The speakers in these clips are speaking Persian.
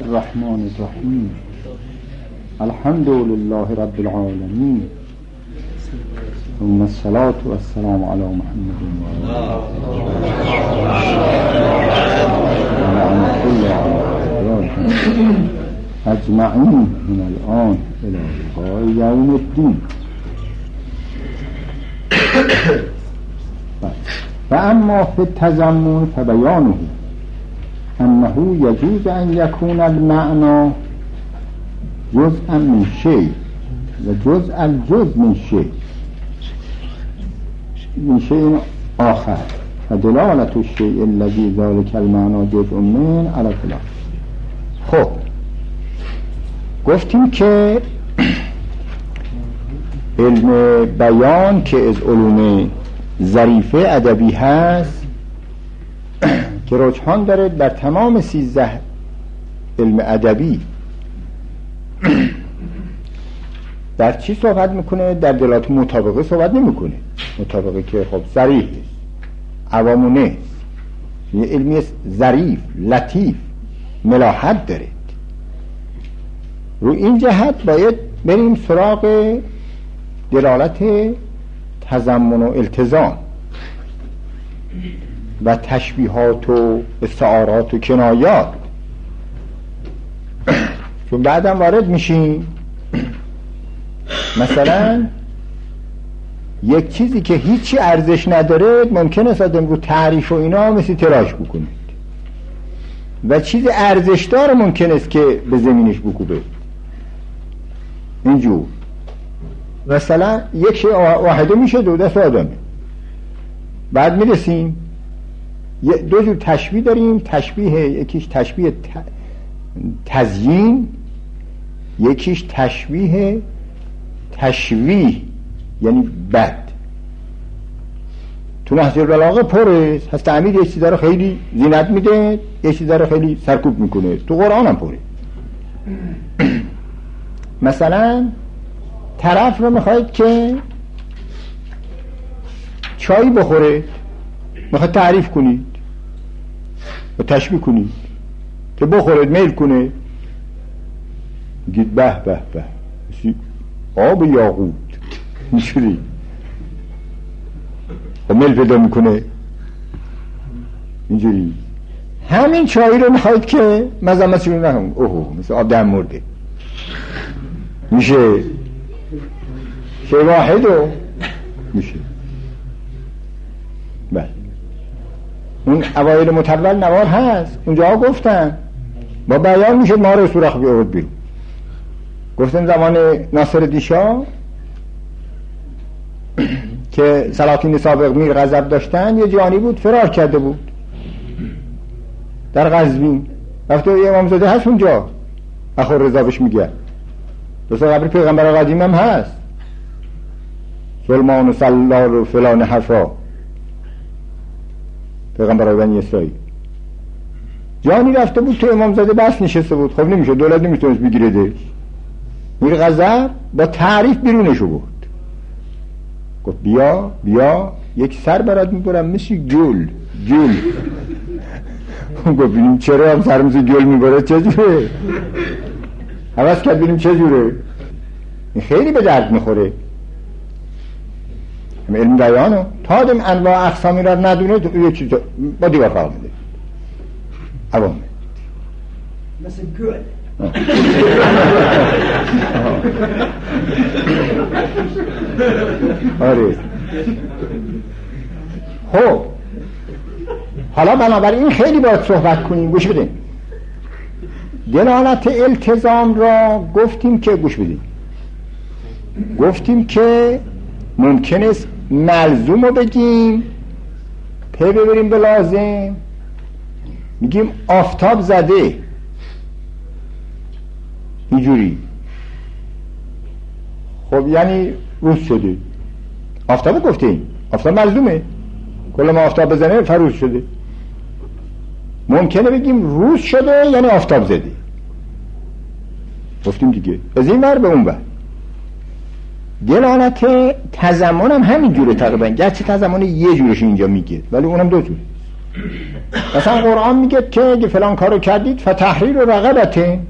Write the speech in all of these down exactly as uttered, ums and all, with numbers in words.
الرحمن الرحیم الحمد لله رب العالمین ثم الصلاة والسلام علی محمد و علی كل اجمعین من الان الى لقاء یوم الدین. و اما فی التضمن فبیانه انه یجوز ان یکون المعنى جزءا من شیء و جزء الجزء من شیء من شیء آخر فدلالة الشیء الذی ذلك المعنى جزء من على الخلاف. خب گفتیم که علم بیان که از علوم ظریفه ادبی هست که رجحان داره در تمام سیزده علم ادبی در چی صحبت میکنه؟ در دلالت مطابقه صحبت نمیکنه. مطابقه که خب صریح است، عوامونه است، یه علمی است ظریف، لطیف، ملاحت داره. رو این جهت باید بریم سراغ دلالت تضمن و التزام و تشبیهات و استعارات و کنایات، چون بعدم وارد میشیم مثلا یک چیزی که هیچی ارزش نداره ممکن است آدم رو تعریف و اینا مثل تراش بکنید و چیز ارزشدار ممکن است که به زمینش بکوبه. اینجور مثلا یک شیء واحده میشه دو دست آدمه. بعد میرسیم دو جور تشبیه داریم، تشبیه یکیش تشبیه تزیین، یکیش تشبیه تشویه یعنی بد. تو نهج البلاغه پره هست، تعمید یه چیزا رو خیلی زینت میده، یه چیزا رو خیلی سرکوب میکنه. تو قرآن هم پره. مثلا طرف رو میخواید که چای بخوره، میخواید تعریف کنید و تشبیه کنید که بخورید میل کنه، میگید به به به آب یاقوت اینجوری و میل پیدا میکنه اینجوری. همین چای رو میخواید که مزمت شروع نکنید، اوه مثل آب دم مرده میشه شیء واحد و میشه. بله اون اوایل متول نوار هست، اونجا گفتن با بیان میشه ما رو سوراخ بیارد بیرون. گفتن زمان ناصرالدین شاه که سلاطین سابق میر غضب داشتن، یه جانی بود فرار کرده بود در قزوین، رفته امامزاده هست اونجا، اخور رضا بهش میگه دوستا قبر پیغمبر قدیم هم هست، سلمان و سلال و فلان حرفا، پیغمبر بنی اسرائیل. جانی رفته بود تو امامزاده بس نشسته بود، خب نمیشه، دولت نمیتونست بگیردش. میر غضب با تعریف بیرونشو برد، گفت بیا بیا یک سر برات میبرم مثل گل گل. گفت بینیم چرا هم سر مثل گل میبره، چجوره؟ حواس کرد بینیم چجوره. این خیلی به درد میخوره علم بیانو. تا آدم انواع اقسامی را ندونه یه چیز با دیوار فرق میده عوامه مثل گل. آره. خب حالا بنابراین خیلی باید صحبت کنیم. گوش بدین دلالت التزام را گفتیم که گوش بدین گفتیم که ممکن است ملزوم رو بگیم پی ببریم به لازم. میگیم آفتاب زده اینجوری، خب یعنی روز شده. آفتاب گفتیم آفتاب ملزومه، کل ما آفتاب بزنه فروز شده. ممکنه بگیم روز شده یعنی آفتاب زده، گفتیم دیگه از این ور به اون ور. دلالت تضمن هم همین جوره تقریبا، گرچه تضمن یه جورش اینجا میگه ولی اونم دو جوره. مثلا قرآن میگه که اگه فلان کارو کردید فتحریر رقبته،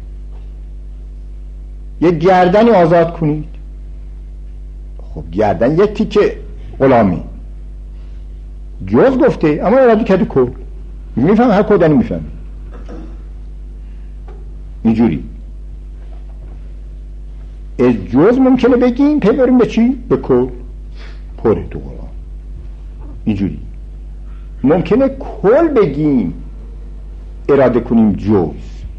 یه گردنی آزاد کنید. خب گردن یک تیکه غلامی جز گفته، اما اراده کرده کل. میفهم هر کودنی میفهم اینجوری. از جز ممکنه بگیم پی بریم به چی؟ به کل پره تو قرآن اینجوری. ممکنه کل بگیم اراده کنیم جز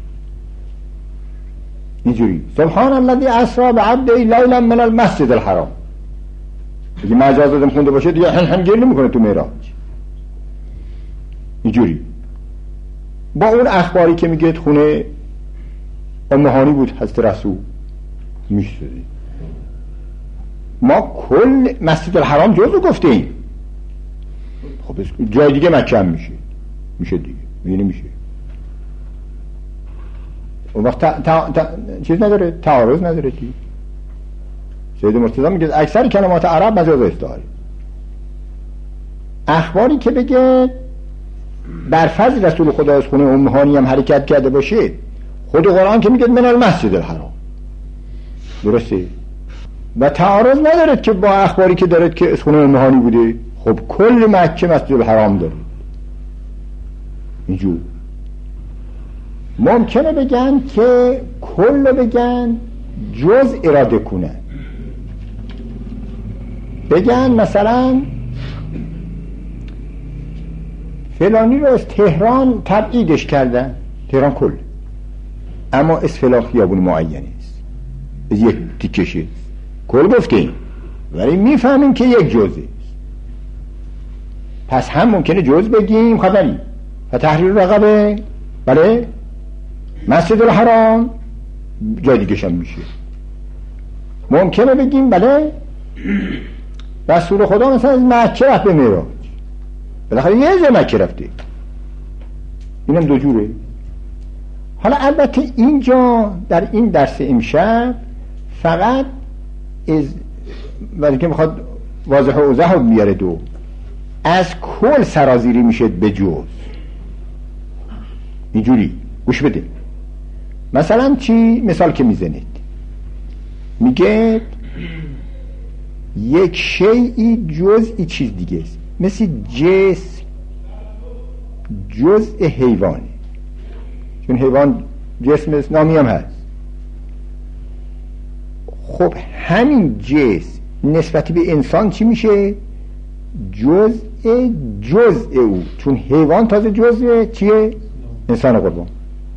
اینجوری. سبحان الذی اسری بعبده لیلا من المسجد الحرام. اگه مجاز دادم خونده باشه دیگه هن هن گیر نمیکنه تو معراج اینجوری. با اون اخباری که میگه خونه امهانی بود حضرت رسول میشده، ما کل مسجد الحرام جزو گفته ایم. خب جای دیگه مکه هم میشه میشه دیگه میگه نمیشه. اون وقت تا، تا، تا، چیز نداره، تعارض نداره دیگه. سید مرتضی میگه اکثر کلمات عرب مجاز استعاره. اخباری که بگه بر فضل رسول خدا از خونه امهانی هم حرکت کرده باشه، خود قرآن که میگه من المسجد الحرام، درسته؟ و تعارض نداره که با اخباری که داره که از خونه امهانی بوده. خب کل مکه مسجد الحرام داره اینجور. ممکنه بگن که کل بگن جز اراده کنن، بگن مثلا فلانی رو از تهران تبعیدش کردن، تهران کل، اما از فلان خیابون معینی است، از یک تیکشه کل گفتیم ولی میفهمیم که یک جزه. پس هم ممکنه جز بگیم خبری فتحریر رقبه، بله مسجد الحرام جای دیگه شم میشه. ممکنه بگیم بله رسول خدا مثلا از مکه رفت به معراج، بالاخره یه جا مکه رفته، اینم دو جوره. حالا البته اینجا در این درس امشب فقط از ولی که میخواد واضح و اوضح رو بیاره، دو از کل سرازیری میشه به جز اینجوری. گوش بده مثلا چی مثال که میزنید، میگه یک شیئی جزئی چیز دیگه است، مثل جسم جزء حیوانه، چون حیوان جسم نامی هم هست. خب همین جسم نسبت به انسان چی میشه؟ جزء جزء او، چون حیوان تازه جزء چیه؟ انسان قربان.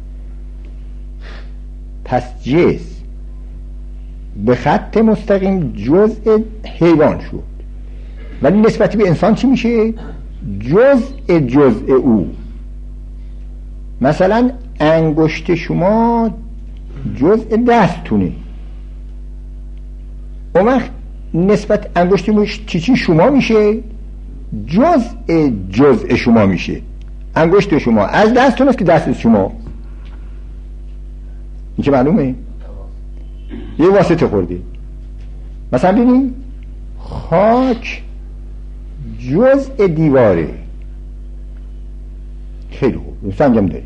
پس جسم به خط مستقیم جزء حیوان شد، ولی نسبت به انسان چی میشه؟ جزء جزء او. مثلا انگشت شما جزء دستتونه، اون وقت نسبت انگشت چی چی شما میشه؟ جزء جزء شما میشه. انگشت شما از دستتون است که دست شما، این که معلومه یه واسطه خورده. مثلا ببینید خاک جزء دیواره، خیلی خوب، سنگم داره،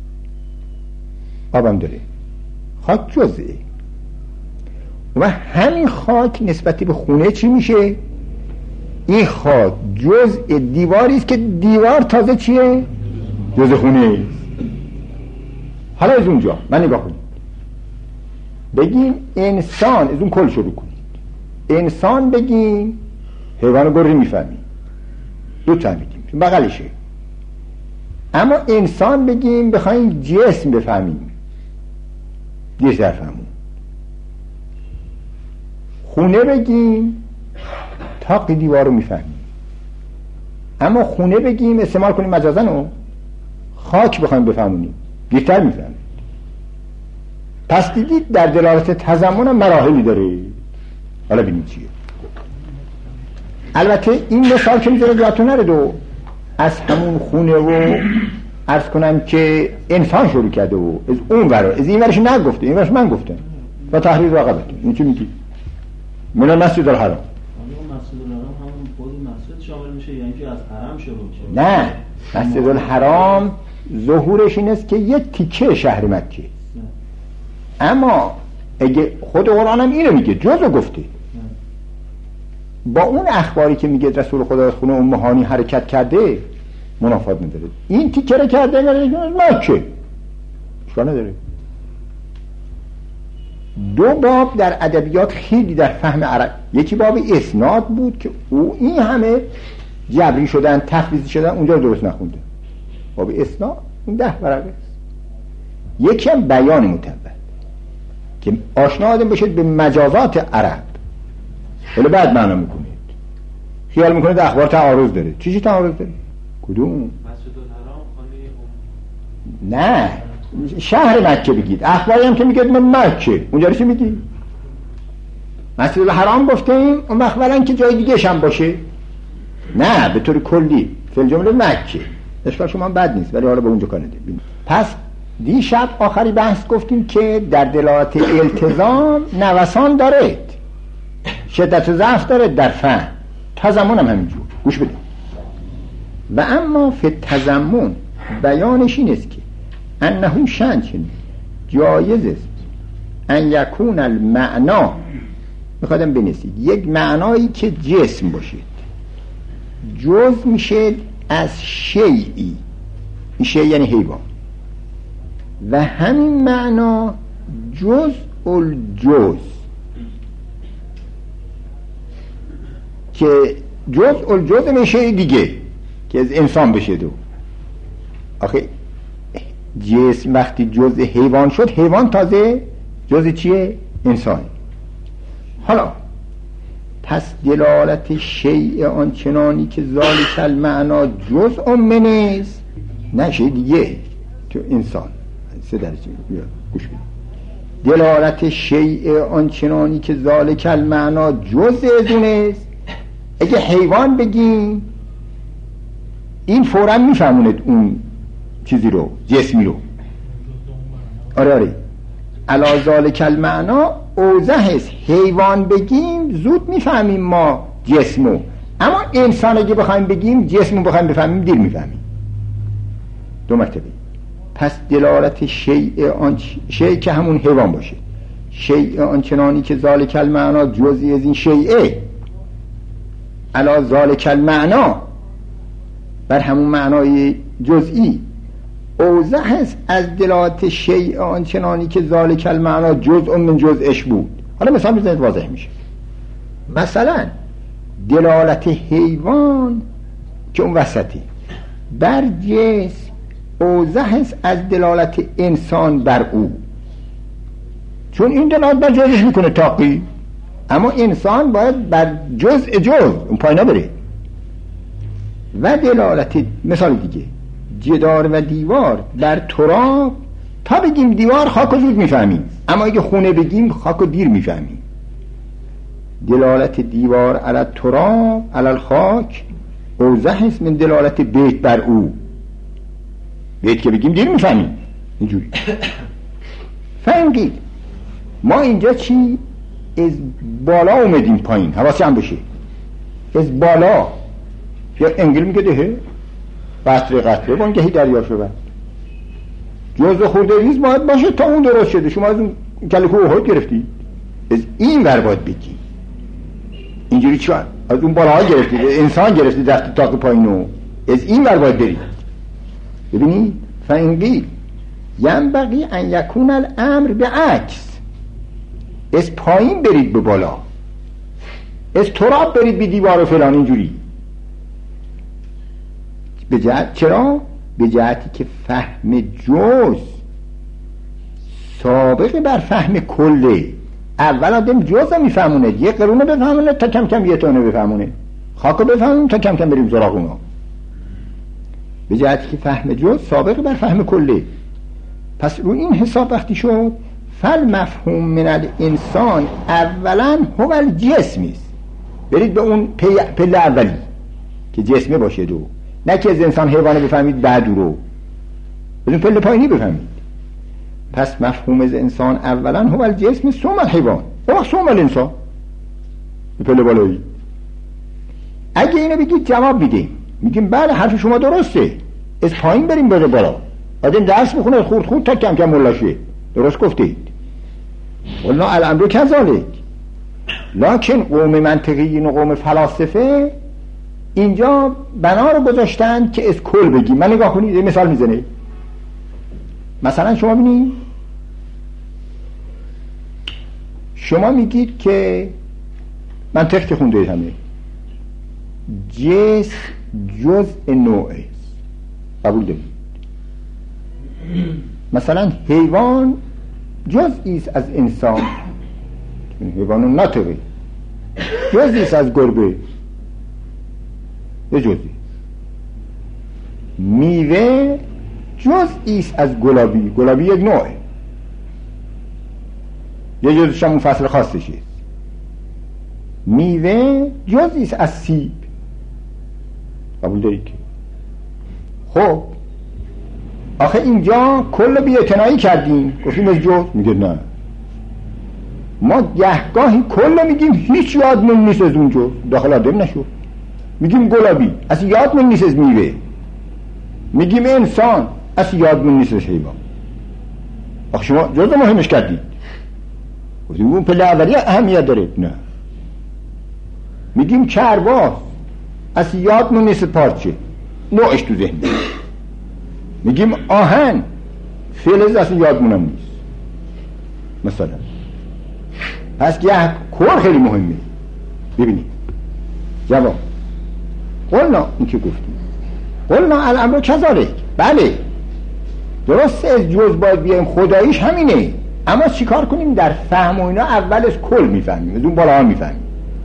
آبم داره، خاک جزءه. و همین خاک نسبت به خونه چی میشه؟ این خاک جزء دیواری است که دیوار تازه چیه؟ جزء خونه است. حالا از اونجا من نگاه کنید، بگیم انسان، از اون کل شروع کنید، انسان بگیم حیوان گری میفهمیم، دو تا میگیم چون بغلشه. اما انسان بگیم بخوایم جسم بفهمیم، یه ظرفمون. خونه بگیم تاق دیوار رو میفهمیم، اما خونه بگیم استعمال کنیم مجازن رو، خاک بخوایم بفهمونیم دیرتر میفهمیم. پس دیدید در دلالت تضمن هم مراحلی داره. حالا ببینیم چیه. البته این مثال که میذاره یادتون نره دو از همون خونه و عرض کنم که انسان شروع کرده و از اون ور از این ورش نگفته، این ورش من گفتم و تحریر رقبت. این چی میگی؟ من مسجد الحرام. مسجد الحرام همون خود مسجد شامل میشه یا اینکه از حرم شروع میشه؟ نه، مسجدالحرام ظهورش این است که یه تیکه شهر مکه، اما اگه خود قرآن هم اینو میگه، جزو گفته با اون اخباری که میگه رسول خدا از خونه ام هانی حرکت کرده منافات نداره. این تیکه رو کرده مکه، اشکال نداره. دو باب در ادبیات خیلی در فهم عرب، یکی باب اسناد بود که او این همه جبری شدن تفویضی شدن اونجا درست نخونده، باب اسناد اون ده ورقه است. یکی هم بیان متول که آشنا آدم بشید به مجازات عرب، ولی بعد معنا میکنید خیال میکنید اخبار تعارض داره. چی چی تعارض داره؟ کدوم؟ مسجدالحرام خانه نه شهر مکه بگید، اخباری هم که میگید من مکه اونجا رو چی میگی؟ مسجدالحرام گفتیم اون مخبرن که جای دیگه هم باشه، نه به طور کلی فل جمله مکه. اشکال شما بد نیست ولی حالا به اونجا کار نداریم. پس دیشب آخری بحث گفتیم که در دلالت التزام نوسان داره، شدت و ضعف داره در فهم، تضمن هم همینجور. گوش بدید. و اما فی تضمن بیانش این است که انه شنچن جایز است ان یکون المعنا، میخوادم بنویسید یک معنایی که جسم باشید، جز میشه از شیئی، این شیء یعنی حیوان، و همین معنا جز الجز، که جز الجز میشه دیگه که از انسان بشه. دو آخه جسم وقتی جز حیوان شد، حیوان تازه جز چیه؟ انسان. حالا پس دلالت شیء آنچنانی که ذالک المعنا جزء منه نه شیء دیگه تو انسان. سه درجه گوش بدید. دلالت شیء آنچنانی که ذالک المعنا جزء از اونه است. اگه حیوان بگیم این فوراً میفهموند اون چیزی رو، جسمی رو. آره آره علا ذالک المعنا اوضح است. حیوان بگیم زود میفهمیم ما جسمو، اما انسان اگه بخوایم بگیم جسمو بخوایم بفهمیم دیر میفهمیم. دو مرتبه. پس دلالت شیء آن شیء که همون حیوان باشه، شیء آنچنانی که ذالک المعنا جزئی از این شیء، علا ذالک المعنا بر همون معنای جزئی، اوضح است از دلالت شیء آنچنانی که ذالک المعنا جزء من جزءش بود. حالا مثال بزنید واضح میشه. مثلا دلالت حیوان که اون وسطی بر جسم اوضح است از دلالت انسان بر او، چون این دلالت بر جزءش میکنه تاقی، اما انسان باید بر جزء جزء اون پاینا بره. و دلالت مثال دیگه جدار و دیوار بر تراب، تا بگیم دیوار خاک و زود میفهمیم، اما اگه خونه بگیم خاک و دیر میفهمیم. دلالت دیوار علی تراب علی الخاک اوضح است من دلالت بیت بر او. بیت که بگیم دیر میفهمیم اینجوری. فهمید ما اینجا چی؟ از بالا اومدیم پایین، حواسی هم بشه. از بالا یا انگل میگه دهه قطره قطره بانگهی دریا شود، جزء خورده ریز باید باشه تا اون درست شده. شما از اون کلکو احد گرفتی، از این ور باید بگی اینجوری چون از اون بالاها گرفتی، انسان گرفتی دست تاق پایینو، از این ور باید برید. ببینید فانگیل ینبغی ان یکون الامر به عکس، از پایین برید به بالا، از تراب برید به دیوار و فلان اینجوری. به جهت چرا؟ به جهتی که فهم جز سابق بر فهم کله. اول آدم جز رو میفهمونه، یه قرونه بفهمونه تا کم کم یه تونه بفهمونه، خاک رو بفهمونه تا کم کم بریم سراغ اونا. به جهتی که فهم جز سابق بر فهم کله. پس رو این حساب وقتی شد فل مفهوم من الانسان اولا هو الجسم است. برید به اون پله اولی که جسمه باشه، دو نه که از انسان حیوانه بفهمید بعد رو از اون پله پایینی بفهمید. پس مفهوم از انسان اولا هو الجسم ثم الحیوان و ثم الانسان به پله بالایی. اگه اینو بگید جواب میدیم، میگیم بله حرف شما درسته، از پایین بریم بره بالا. آدم درس بخونه خورد خورد تا کم کم ملاشه. درست گفتید. قلنا الامر کذالک. لکن قوم منطقیین و قوم فلاسفه اینجا بنا رو گذاشتن که از کل بگیم. من نگاه کنید، یه مثال میزنه. مثلا شما ببینید، شما میگید که منطق که خونده همه جنس جزء نوع است، قبول دارید؟ مثلا حیوان جزئی است از انسان، حیوان ناطقه جزئی است از گربه، یه جزئی. میوه جزئی است از گلابی، گلابی یک نوعه، یه جزش هم اون فصل خاصشه. میوه جزئی است از سیب، قبول دارید که؟ خب آخه اینجا کل بی‌اعتنایی کردیم، گفتیم از جز، میگه نه، ما گهگاهی کل میگیم هیچ یادمون نیست از اون جز، داخل آدم نشو. میگیم گلابی، اصلا یادمون نیست از میوه. میگیم انسان، اصلا یادمون نیست از حیوان. آخه شما جز مهمش کردید، گفتیم اون پله اولی اهمیت داره. نه، میگیم چرباس، اصلا یادمون نیست پارچه، نوعش تو ذهن. میگیم آهن، فلز اصلا یادمونم نیست مثلا. پس یه کور خیلی مهمه. ببینید جواب قلنا، این که گفتیم قلنا الامر کذالک، بله درست از جز باید بیایم، خداییش همینه، اما چیکار کنیم در فهم و اینا اول از کل میفهمیم، از اون بالا ها میفهمیم.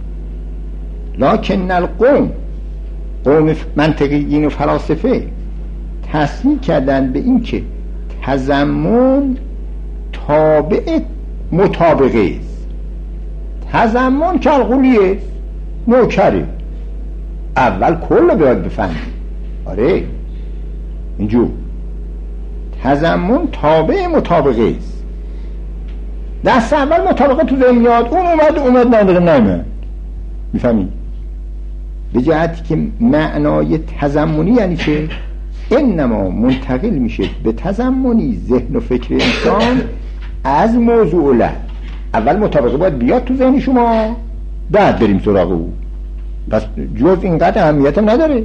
لکن القوم، قوم منطقیین و فلاسفه تصمیم کردن به این که تضمن تابع مطابقه است. تضمن کالغولیه، نوکره، اول کل رو باید بفهمیم. آره اینجور تضمن تابع مطابقه است. دست اول مطابقه تو ذهن میاد، اون اومد اومد نداره نمیاد، میفهمید؟ به جهتی که معنای تضمنی یعنی که انما منتقل میشه به تضمنی ذهن و فکر انسان از موضوع له. اول مطابقه باید بیاد تو ذهن شما، بعد بریم سراغ او. پس جز اینقدر اهمیت هم نداره.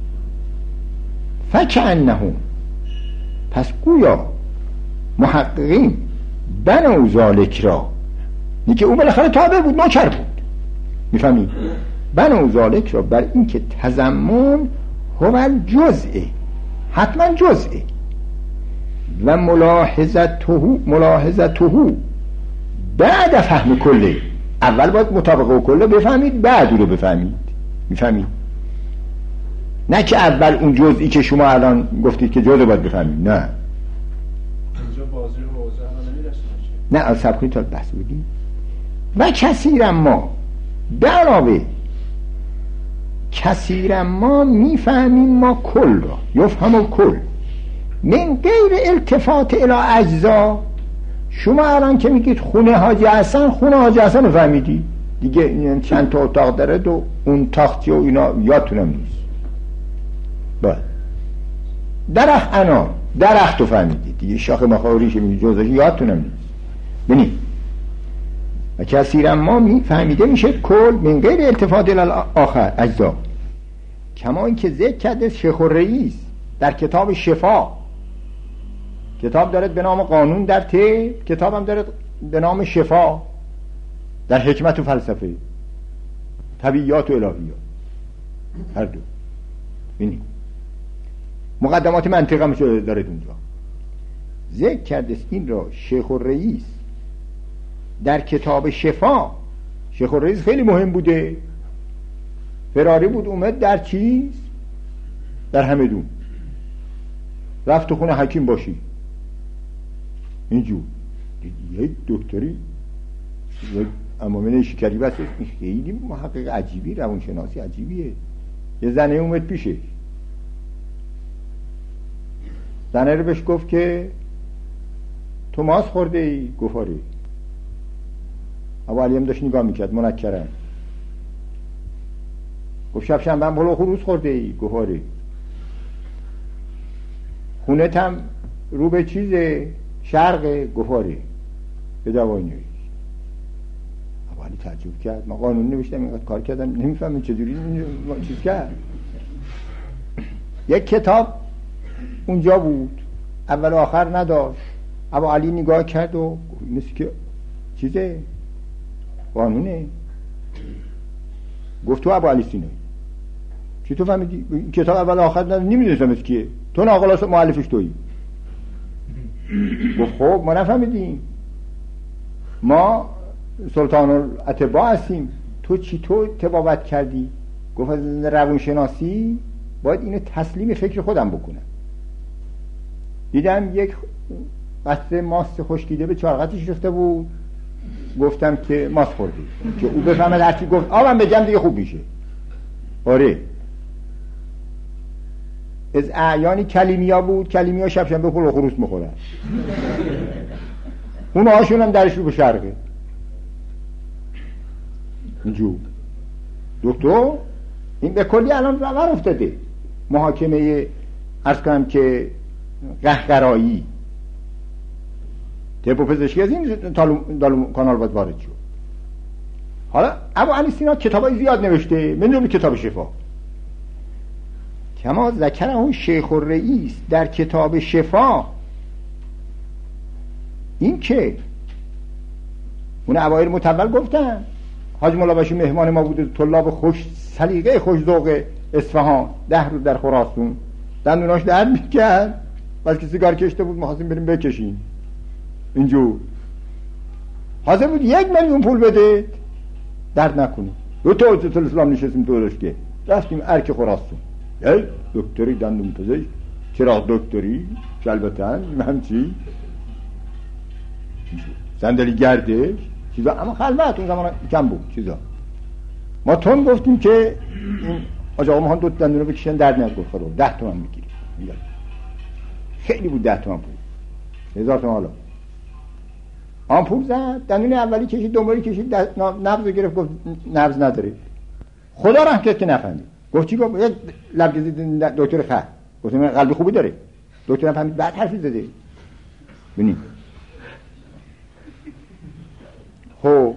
فکأنهم، پس گویا محققین بنو ذالک را، این که اون بالاخره تابع بود، نوکر بود، میفهمید؟ بنو ذالک را بر این که تضمن هو الجزء، حتما جزء، و ملاحظته ملاحظته بعد فهم کله. اول باید مطابقه و کله بفهمید، بعد او رو بفهمید، میفهمید؟ نه که اول اون جزئی که شما الان گفتید که جزء باید بفهمید. نه اینجا بازی رو حوزه الان نمیرسونه. نه از سب کنید تا بحث بگیم. و کثیرا ما، به علاوه کثیرا ما میفهمیم ما کل را، یفهم کل من غیر التفات الی اجزا. شما الان که میگید خونه حاجی حسن، خونه حاجی حسن رو فهمیدی دیگه، چند تا اتاق داره و اون تاختی و اینا یادتونم نیست. باید درخت انار، درخت رو فهمیدی دیگه، شاخه مخاوریش میگید جزش یادتونم نیست. ببینید و کثیرا ما میفهمیده میشه کل من غیر التفات الی آخر اجزا، کما این که ذکر کرده شیخ الرئیس در کتاب شفا. کتاب دارد به نام قانون در طب، کتاب هم دارد به نام شفا در حکمت و فلسفه، طبیعیات و الهیات، هر دو. ببینید مقدمات منطق هم دارد اونجا. ذکر کرده این را شیخ الرئیس در کتاب شفا. شیخ الرئیس خیلی مهم بوده، فراری بود، اومد در چیز، در همدون رفت تو خونه حکیم باشی، اینجور یک دکتری یک امامنه شکری بسه. این خیلی محقق عجیبی، روانشناسی عجیبیه. یه زنه اومد پیشش، زنه رو بهش گفت که تو ماس خورده ای؟ گفت آره. ابو علی هم داشت نگاه میکرد منکرن. گفت شب شنبه هم پلو خروس خورده ای؟ گفت آره. خونت هم رو به چیز شرق گفاره به دوای نویش. اولی تعجب کرد، ما قانون نوشتم اینقدر کار کردم نمیفهمم چجوری چیز کرد. یک کتاب اونجا بود اول و آخر نداشت. ابا علی نگاه کرد و مثل که چیزه قانونه. گفت تو ابا علی سینایی چی تو فهمیدی؟ کتاب اول و آخر نداشت، نمیدونستم از کیه، تو ناقل مؤلفش تویی. گفت خب ما نفهمیدیم، ما سلطان الاتباع هستیم، تو چی تو تبابت کردی؟ گفت از روانشناسی باید اینو تسلیم فکر خودم بکنم. دیدم یک قطره ماست خشکیده به چارقتش ریخته بود، گفتم که ماست خوردی که او بفهمد هرچی گفت آبم بگم دیگه خوب میشه. آره از اعیانی کلیمیا بود، کلیمیا شب شنبه پول و خروس میخورن، اون هاشون هم درش رو به شرقه. اینجور دکتر این به کلی الان رور افتاده. محاکمه عرض کنم که قهقرایی طب و پزشکی از این تالو کانال باید وارد شد. حالا ابو علی سینا کتابای زیاد نوشته، من کتاب شفا کما ذکر اون شیخ الرئیس در کتاب شفا، این که اون اوایل متول گفتن حاج مولا باشی مهمان ما بوده، طلاب خوش سلیقه خوش ذوق اصفهان، ده روز در خراسان دندوناش درد میکرد، بس که سیگار کشته بود می‌خواستیم بریم بکشیم. اینجور حاضر بود یک میلیون پول بده درد نکنه. دو تا حجت الاسلام نشستیم دورش که رفتیم ارک خراسان، ای دکتری دندون پزشک، چرا دکتری شلبتن من چی صندلی گردش چیزا، اما خلوت اون زمان کم بود چیزا. ما تون گفتیم که این آج آقا مهان دو دندون رو بکشن درد نگفت، خدا ده تومن میگیری. خیلی بود ده تومن پول، هزار تومن. حالا آمپول زد، دندون اولی کشید، دومی کشید، نبض گرفت، گفت نبض نداره. خدا رحم کرد که نفهمید. گفت چی؟ گفت یک لبگزی دکتر خط. گفت من قلب خوبی داره. دکتر هم فهمید بعد حرفی زده. ببین خب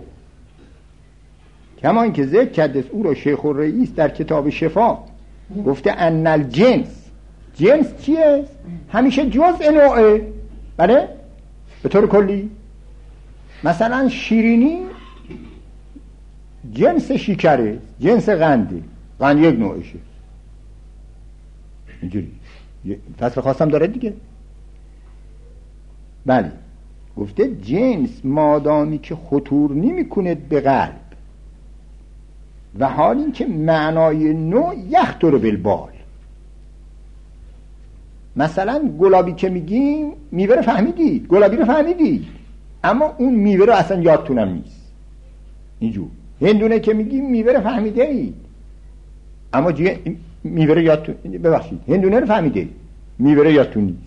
کما اینکه ذکر کرده او را شیخ الرئیس در کتاب شفا گفته ان الجنس، جنس چیه؟ همیشه جزء نوعه. بله به طور کلی مثلا شیرینی جنس شکره، جنس قنده، قند یک نوعشه. اینجوری فصل خاصم داره دیگه. بله گفته جنس مادامی که خطور نمی کند به قلب و حال این که معنای نوع یخطر بالبال. مثلا گلابی که میگیم میوه رو فهمیدید، گلابی رو فهمیدید، اما اون میوه رو اصلا یادتونم نیست. اینجور هندونه که میگیم میوه رو فهمیده اید، اما جی... میوه رو یادتون، ببخشید هندونه رو فهمیده، میوه رو یادتون نیست.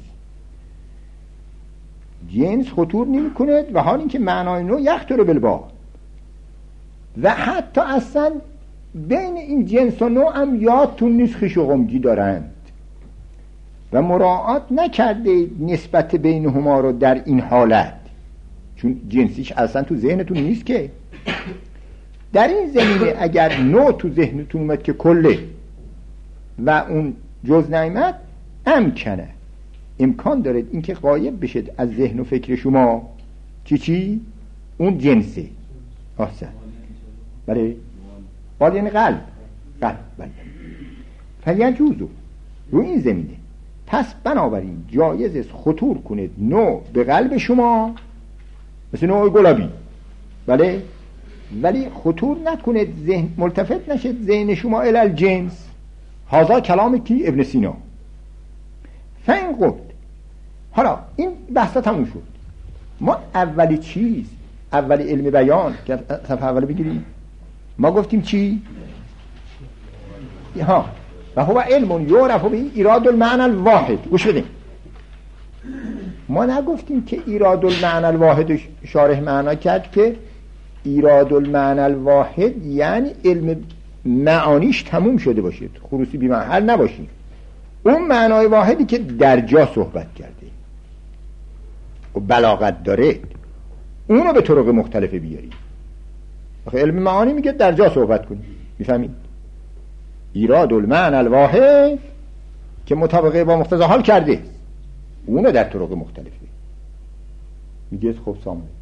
جنس خطور نمی کند و حال این که معنای نوع یخطر بالبال. و حتی اصلا بین این جنس و نوع هم یادتون نیست خیش و غمگی دارند و مراعات نکرده نسبت بینهما رو در این حالت، چون جنسیش اصلا تو ذهنتون نیست که. در این زمینه اگر نوع تو ذهنتون اومد که کله و اون جز نعمت امکنه، امکان دارد اینکه غایب بشد از ذهن و فکر شما چی چی؟ اون جنسه. احسن. بله بال یعنی قلب، قلب. بله فیجوزو رو این زمینه پس بنابراین جایز است خطور کنید نوع به قلب شما، مثل نوع گلابی، بله، ولی خطور نکنید ذهن ملتفت نشد ذهن شما الی الجنس. هذا کلام کی؟ ابن سینا. فین قلت، حالا این بحثا تموم شد. ما اولی چیز، اولی علم بیان که صفحه اولی بگیریم، ما گفتیم چی؟ ها و هو علم یعرف به ایراد المعنى الواحد. گوش بدیم، ما نگفتیم که ایراد المعنى الواحد شارح معنا کرد که ایراد المعنى الواحد یعنی علم معانیش تموم شده باشید، خروسی بی محل نباشید. اون معنای واحدی که در جا صحبت کرده و بلاغت داره اونو به طرق مختلفه بیاری. آخه علم معانی میگه در جا صحبت کنی. میفهمید؟ ایراد المعنى الواحد که مطابقه با مقتضی حال کرده اونو در طرق مختلفه میگه. خب سلام علیکم،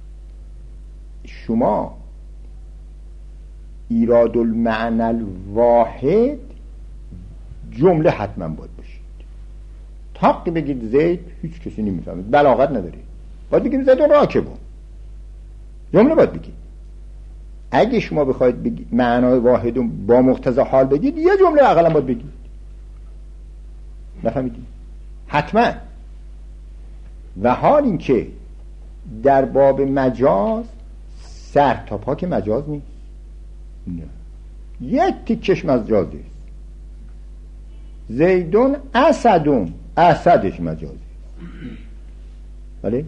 شما ایراد المعنى الواحد جمله حتما باید باشید. تاقی بگید زید هیچ کسی نمیفهمه، بلاغت نداره. باید بگید زید راکبه، جمله باید بگید. اگه شما بخواید بگید معنای واحد با مقتضی حال بگید یه جمله اقلا باید بگید. نفهمیدید؟ حتما. و حال این که در باب مجاز سر تا پا که مجاز نیست، نه یک تیکش مجازه. زیدون اسدون، اسدش مجازه. بله؟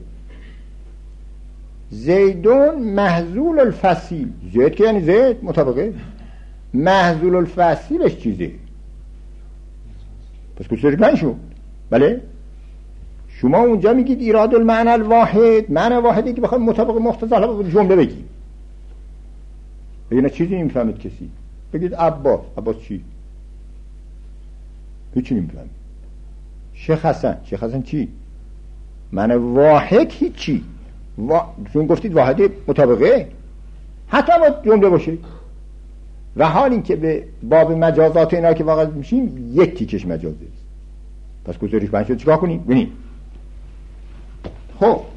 زیدون محذول الفصیل، زید که یعنی زید مطابقه، محذول الفصیلش چیزه، پس کسرش من شد. بله؟ شما اونجا میگید ایراد المعنى الواحد، معنی واحدی که بخواید مطابق مقتضی حال جمله بگید. بگید چیزی نمیفهمید کسی، بگید عباس. عباس چی؟ هیچی نمیفهمید. شیخ حسن، شیخ حسن چی؟ معنی واحد هیچی. وا... چون گفتید واحد مطابقه حتی با جمله باشه. و حال این که به باب مجازات اینا که واقع میشیم یک تیکش مجازه است. پس گذاریش بند شد چیکار کنیم؟ ببینید. خب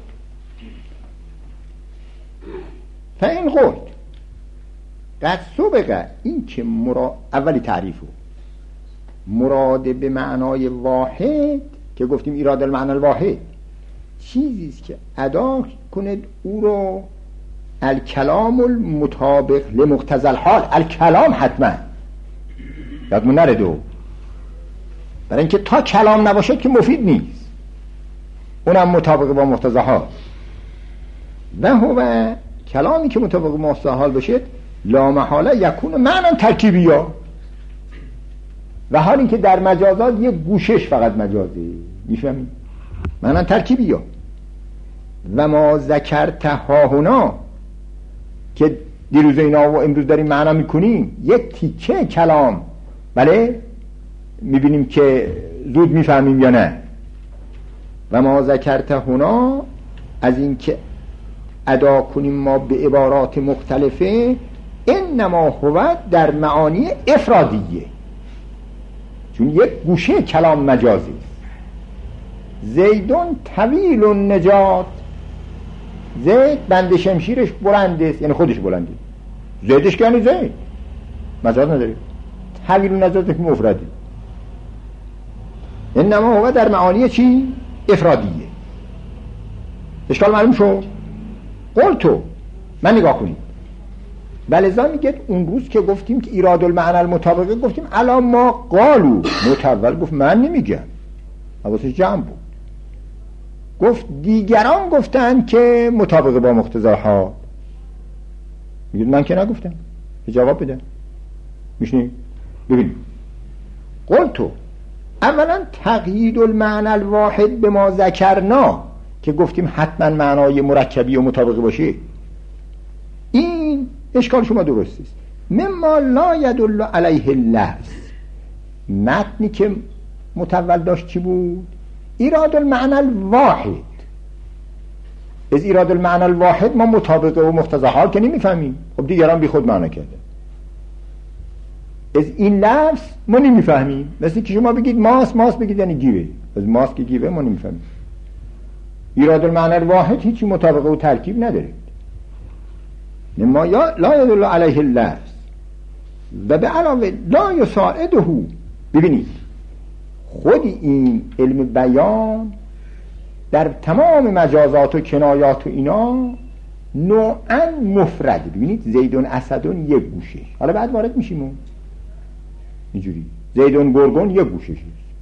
فین قلت قد سبق این که مرا... اولی تعریفو مراد به معنای واحد که گفتیم ایراد المعنى الواحد چیزیست که ادا کند او رو الکلام المطابق لمقتضی الحال. الکلام حتما یادمون نره دو، برای اینکه تا کلام نباشه که مفید نیست، اونم مطابق با مقتضی حال. و هو کلامی که مطابق با مقتضی حال باشه لا محاله یکون معنی ترکیبی ها. و حال اینکه در مجازات یک گوشش فقط مجازه، میفهمید؟ معنی ترکیبی ها. و ما ذکرت ها هنا که دیروز اینا و امروز داریم معنا میکنیم یک تیکه کلام، بله میبینیم که زود میفهمیم یا نه. و ما ذکرت هنا از این که ادا کنیم ما به عبارات مختلفه انما هو در معانی افرادیه، چون یک گوشه کلام مجازی. زیدون طویل النجات، زید بند شمشیرش بلنده، یعنی خودش بلنده. زیدش که یعنی زید مجاز نداره. طویل النجات که مفرده. انما هو در معانی چی؟ افرادیه. اشکال معلوم شد؟ قلتو من نگاه کنید. بلذا میگه اون روز که گفتیم که ایراد المعنى المطابقه گفتیم الا ما قالو، متول گفت من نمیگم، حواسش جمع بود. گفت دیگران گفتن که مطابقه با مقتضی حال. میگه من که نگفتم. جواب بده. میشنی؟ ببین. قلتو اولا تقیید المعنى الواحد به ما ذکرنا که گفتیم حتما معنای مرکبی و مطابقه باشه، این اشکال شما درست است. مما لا يدل علیه اللفظ، متنی که متول داشت چی بود؟ ایراد المعنى الواحد. از ایراد المعنى الواحد ما مطابقه و مقتضی حال که نمیفهمیم. خب دیگران بی خود معنی کرده. از این لفظ ما نمیفهمیم. مثل که شما بگید ماس، ماس بگید یعنی گیوه. از ماس که گیوه ما نمیفهمیم. ایراد المعنى الواحد هیچی مطابقه و ترکیب نداره. ما یا لا يدل علیه اللفظ و به علاوه لا یساعده. ببینید خود این علم بیان در تمام مجازات و کنایات و اینا نوعا مفرده. ببینید زیدون اسدون یک گوشه، حالا بعد وارد میشیم اینجوری زیدون گرگون یک گوشه.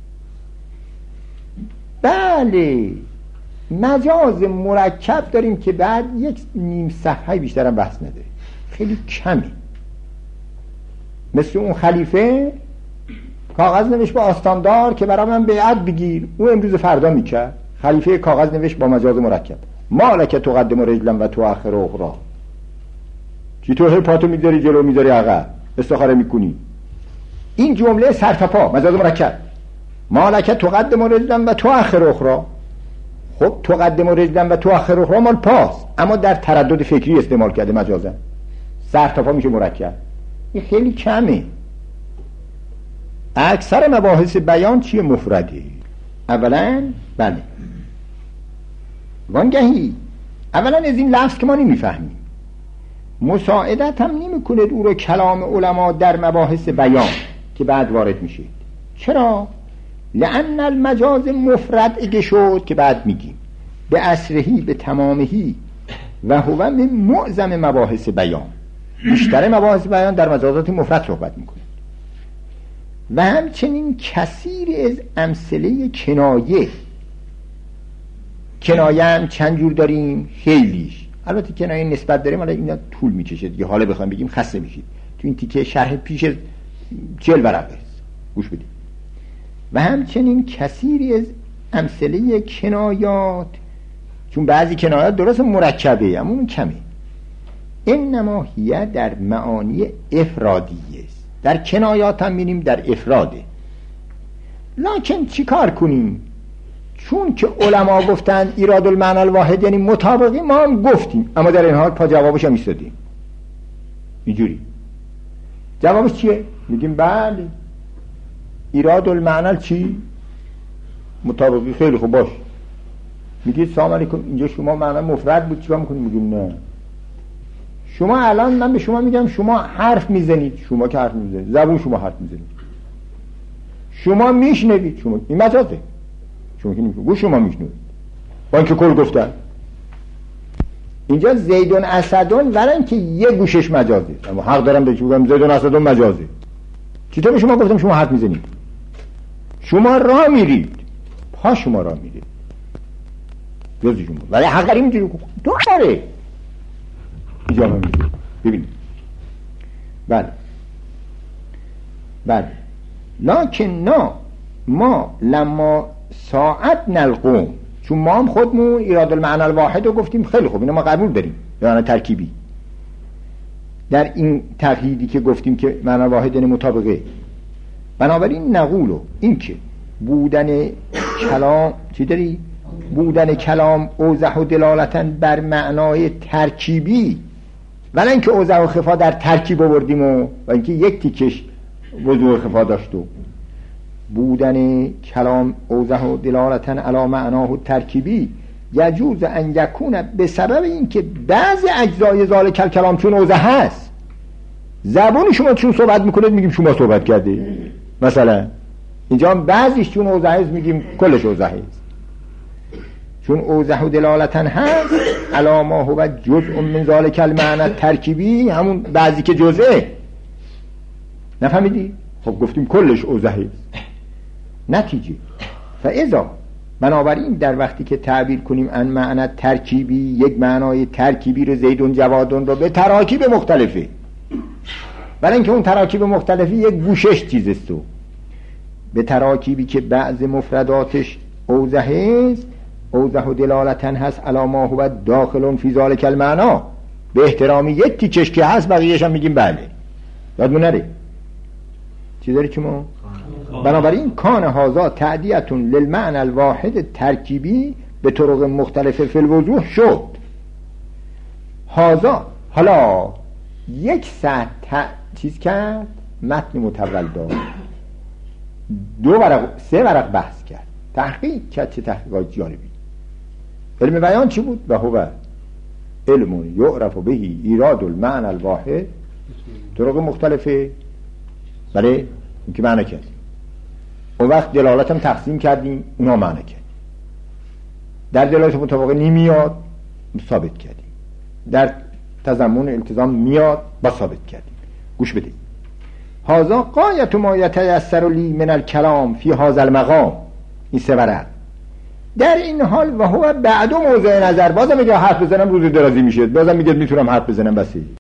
بله مجاز مرکب داریم که بعد یک نیم صفحه بیشتر هم بحث نداره، خیلی کمی. مثل اون خلیفه کاغذ نوشت با آستاندار که برای من بیعت بگیر. او امروز فردا میکرد. خلیفه کاغذ نوشت با مجاز مرکب مالک تقدم رجلا و تؤخر اخرى. چی تو هی پاتو میذاری جلو میذاری عقب استخاره میکنی؟ این جمله سر تا پا مجاز مرکب مالک تقدم رجلا و تؤخر اخرى. خب تقدم رجلا و تؤخر اخرى مال پاست، اما در تردد فکری استعمال کرده مجازا. سر تا پا میشه مرکب. این خیلی کمه. اکثر مباحث بیان چیه؟ مفرده. اولا بله وانگهی اولا از این لفظ که ما نمیفهمیم مساعدت هم نمی کند او رو کلام علما در مباحث بیان که بعد وارد میشه. چرا؟ لأن المجاز مفرد اگه شد که بعد میگیم به اصرهی به تمامهی و هو من معظم مباحث بیان. بیشتر مباحث بیان در مجازات مفرد صحبت میکنه. و همچنین کثیر از امثله کنایه. کنایه هم چند جور داریم؟ خیلیش. البته کنایه نسبت داریم، حالا اینا طول میکشه دیگه، حالا بخوایم بگیم خسته میشید. تو این تیکه شرح پیش چهل ورقه است، گوش بدید. و همچنین کثیری از امثله کنایات، چون بعضی کنایات درست مرکبه اما اون کمه. انما هیه در معانی افرادیه است. در کنایات هم می‌بینیم در افراده. لکن چی کار کنیم؟ چون که علما گفتن ایراد المعنی الواحد یعنی مطابقی، ما هم گفتیم، اما در این حال پا جوابش هم ایستادیم اینجوری. جوابش چیه؟ میگیم بله ایراد المعنی چی؟ مطابقی. خیلی خوب باش. میگید سلام علیکم اینجا شما معنی مفرد بود چیکار میکنید؟ میگیم نه. شما الان من به شما میگم شما حرف میزنید، شما که حرف میزنید زبون شما حرف میزنید، شما میشنوید، شما این مجازه. شما که نمیگید شما میشنوید با اینکه کل گفتن. اینجا زیدون اسدون ولن که یه گوشش مجازه، اما حق دارم بهش بگم زیدون اسدون مجازه. چطور به شما گفتم شما حرف میزنید؟ شما راه میرید، پا شما راه میرید جزی شما، ولی حق داریم اینجوری داره اجابه میده. ببینید بله بله لکن نه ما لما ساعت نلقوم، چون ما هم خودمون ایراد المعنی الواحد رو گفتیم خیلی خوب اینو ما قبول داریم یعنی ترکیبی. در این تقییدی که گفتیم که معنی واحد یعنی مطابقه، بنابراین نقولو این که بودن کلام چی داری؟ بودن کلام اوضح و دلالتن بر معنای ترکیبی، ولی اینکه اوضح و خفا در ترکیب آوردیم و, و اینکه یک تیکش وضوح و خفا داشت. و بودن کلام اوضح و دلالتن علی معناه ترکیبی یجوز ان یکون به سبب اینکه بعضی اجزای ذالک کلام چون اوضح هست. زبان شما چون صحبت میکنید میگیم شما صحبت کردید، مثلا اینجا بعضیش چون اوضح هست میگیم کلش اوضح هست. چون اوضح و دلالتن هست علی ما هو جزء من ذالک المعنی ترکیبی، همون بعضی که جزءه. نفهمیدی؟ خب گفتیم کلش اوضح هست. نتیجه فاذا بنابراین در وقتی که تعبیر کنیم ان معنی ترکیبی، یک معنای ترکیبی رو زیدون جوادون رو به تراکیب مختلفه، برای اینکه اون تراکیب مختلفی یک گوشش چیزست و به تراکیبی که بعض مفرداتش اوضح است، اوضح و دلالتن هست علی ما هو داخلون فی ذالک المعنی، به احترامی یک تیکش که هست بقیه‌اش هم میگیم بله. یادمون نره چی داری که ما؟ بنابراین کان هازا تعدیتون للمعنی الواحد ترکیبی به طرق مختلف فی الوضوح شد. هازا حالا یک سطح چیز کرد، متن متول داد، دو ورق سه ورق بحث کرد، تحقیق کرد. چه تحقیقات جالبی. علم بیان چی بود؟ و هو علم یعرف بهی ایراد المعنی الواحد طرق مختلفه. بله این که معنی کردیم. اون وقت دلالت هم تقسیم کردیم، اونا معنی کردیم. در دلالت مطابقه نمیاد ثابت کردیم، در تضمن التزام میاد با ثابت کردیم. گوش بدید. هازا غایت ما یتیسر لی من الکلام فی هذا المقام، این سه ورق. در این حال و هو بعد موضع نظر، بازم میگه حرف بزنم روز درازی میشه، بازم میگه میتونم حرف بزنم بسی.